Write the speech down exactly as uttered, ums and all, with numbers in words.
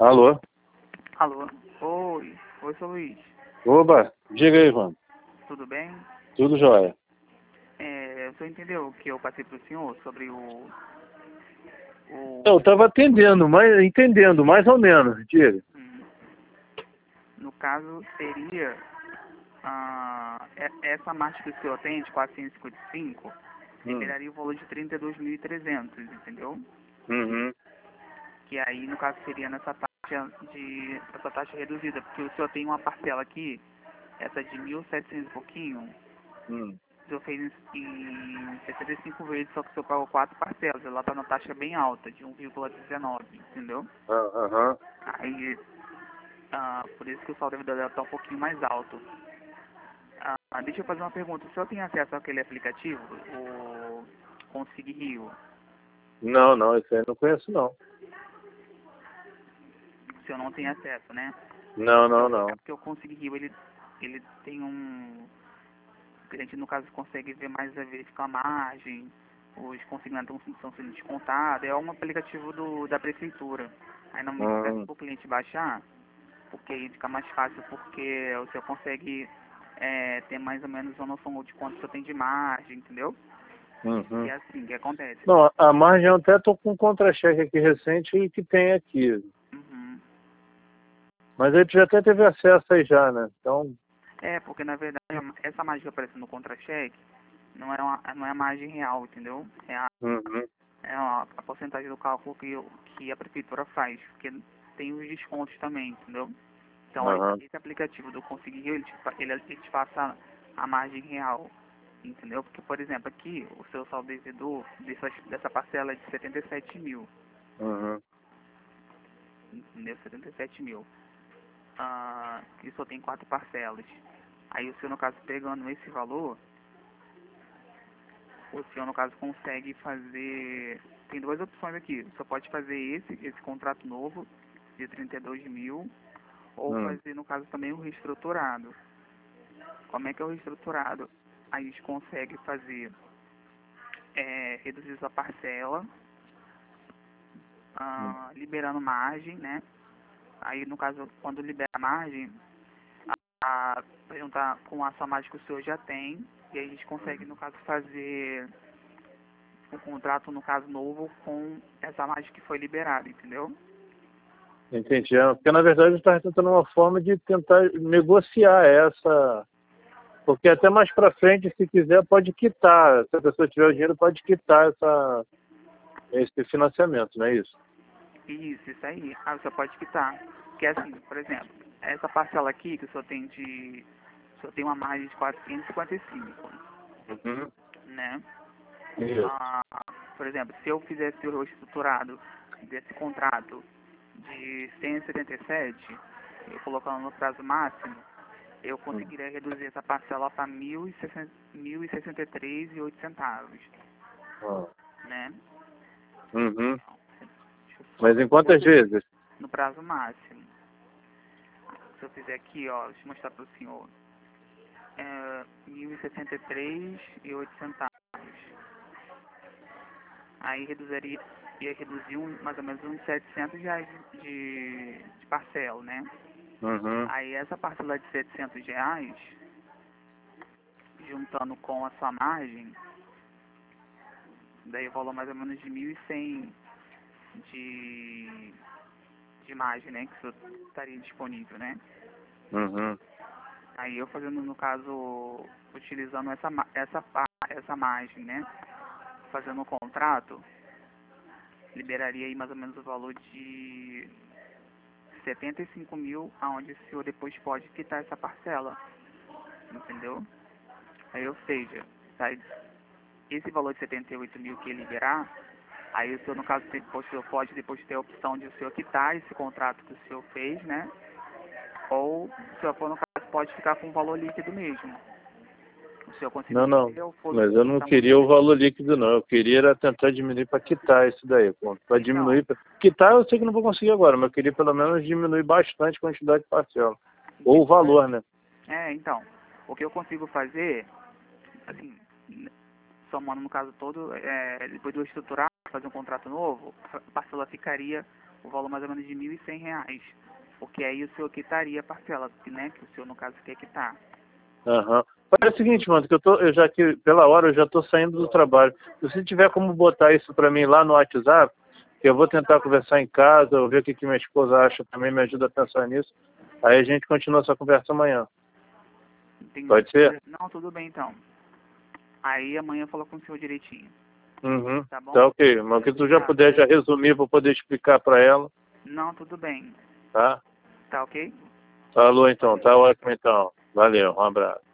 Alô? Alô? Oi. Oi, seu Luiz. Oba, diga aí, Ivan. Tudo bem? Tudo jóia. É, o senhor entendeu o que eu passei para o senhor sobre o... o Eu estava atendendo, mas entendendo, mais ou menos, diga. hum, no caso, seria... ah, e- essa marcha que o senhor tem, de quatrocentos e cinquenta e cinco, Hum. liberaria o valor de trinta e dois mil e trezentos, entendeu? Uhum. Que aí, no caso, seria nessa taxa de... essa taxa reduzida, porque o senhor tem uma parcela aqui, essa de mil e setecentos e pouquinho. Hum. O senhor fez em sessenta e cinco vezes, só que o senhor pagou quatro parcelas. Ela está na taxa bem alta, de um vírgula dezenove, entendeu? Ah, Aham. Aí, ah, por isso que o saldo dela está um pouquinho mais alto. Ah, deixa eu fazer uma pergunta. O senhor tem acesso àquele aplicativo, o Consig Rio? Não, não, isso aí eu não conheço, não. O senhor não tem acesso, né? Não, não, É não. porque o Consig Rio, ele, ele tem um... A gente, no caso, consegue ver mais, a verificar a margem, os consignados estão sendo descontados. É um aplicativo do, da prefeitura. Aí, normalmente, eu peço Hum. para o cliente baixar, porque aí fica mais fácil, porque o senhor consegue é, ter mais ou menos uma noção de quanto o senhor tem de margem, entendeu? E Uhum. é assim que acontece. Não, a margem eu até estou com um contra-cheque aqui recente e que tem aqui. Uhum. Mas ele já até teve acesso aí já, né? Então, É, porque, na verdade, essa margem que aparece no contra-cheque não é, uma, não é a margem real, entendeu? É a uhum. É a, a porcentagem do cálculo que, eu- que a prefeitura faz, porque tem os descontos também, entendeu? Então, aí, Aham. esse aplicativo do Consig Rio, ele te, fa- ele, ele te passa a margem real, entendeu? Porque, por exemplo, aqui, o seu saldo devedor dessa, dessa parcela é de setenta e sete mil, Uhum. entendeu? setenta e sete mil. Ah, que só tem quatro parcelas. Aí, o senhor, no caso, pegando esse valor, o senhor, no caso, consegue fazer... Tem duas opções aqui. Você pode fazer esse, esse contrato novo de trinta e dois mil, ou Hum. fazer, no caso, também o reestruturado. Como é que é o reestruturado? Aí a gente consegue fazer, é, reduzir sua parcela, Hum. ah, liberando margem, né? Aí, no caso, quando libera a margem, a, a, juntar com a sua margem que o senhor já tem, e aí a gente consegue, no caso, fazer um contrato, no caso, novo com essa margem que foi liberada, entendeu? Entendi. É, porque, na verdade, eu estava tentando uma forma de tentar negociar essa. Porque até mais para frente, se quiser, pode quitar. Se a pessoa tiver o dinheiro, pode quitar essa, esse financiamento, não é isso? Isso, isso aí. Ah, você pode quitar. Que é assim, por exemplo, essa parcela aqui que o senhor tem de... O senhor tem uma margem de quatrocentos e cinquenta e cinco, Uhum. né? Isso. Ah, por exemplo, se eu fizesse o estruturado desse contrato de cento e setenta e sete, eu colocando no prazo máximo, eu Hum. conseguiria reduzir essa parcela para mil e sessenta e três e oito centavos, Ah. né? Uhum. Deixa eu Mas só... em quantas vezes? No prazo máximo. Se eu fizer aqui, ó, deixa eu mostrar para o senhor. É, mil e sessenta e três e oito centavos. Aí reduziria, ia reduzir um, mais ou menos uns setecentos reais de, de parcela, né? Uhum. Aí essa parcela de setecentos reais, juntando com a sua margem, daí o valor mais ou menos de mil e cem de, de margem, né? Que o senhor estaria disponível, né? Uhum. Aí eu fazendo, no caso, utilizando essa, ma- essa, pa- essa margem, né? Fazendo o contrato, liberaria aí mais ou menos o valor de setenta e cinco mil, aonde o senhor depois pode quitar essa parcela, entendeu? Aí, ou seja, sai esse valor de setenta e oito mil que liberar, aí o senhor, no caso, depois, o senhor pode depois ter a opção de o senhor quitar esse contrato que o senhor fez, né? Ou o senhor, no caso, pode ficar com o valor líquido mesmo. O senhor Não, conseguiu não. entender ou foi Mas eu não tá muito queria o confuso? valor líquido, não. Eu queria era tentar diminuir para quitar isso daí. Para Então, diminuir. Pra... Quitar eu sei que não vou conseguir agora, mas eu queria pelo menos diminuir bastante a quantidade de parcela. Ou o depois, valor, né? é, então, o que eu consigo fazer, assim, somando no caso todo, é, depois do estruturar, fazer um contrato novo, a parcela ficaria o valor mais ou menos de mil e cem reais. Porque aí o senhor quitaria a parcela, né? Que o senhor, no caso, quer quitar. Aham. Faz o seguinte, mano, que eu tô, eu já que, pela hora, eu já tô saindo do trabalho. Se você tiver como botar isso pra mim lá no WhatsApp, que eu vou tentar conversar em casa, eu ver o que, que minha esposa acha também, me ajuda a pensar nisso. Aí a gente continua essa conversa amanhã. Entendi. Pode ser? Não, tudo bem, então. Aí amanhã eu falo com o senhor direitinho. Uhum. Tá bom? Tá ok. Mas que tu já puder já resumir para poder explicar para ela, Não, tudo bem. tá? Tá ok? Falou então, tá ótimo então. Valeu, um abraço.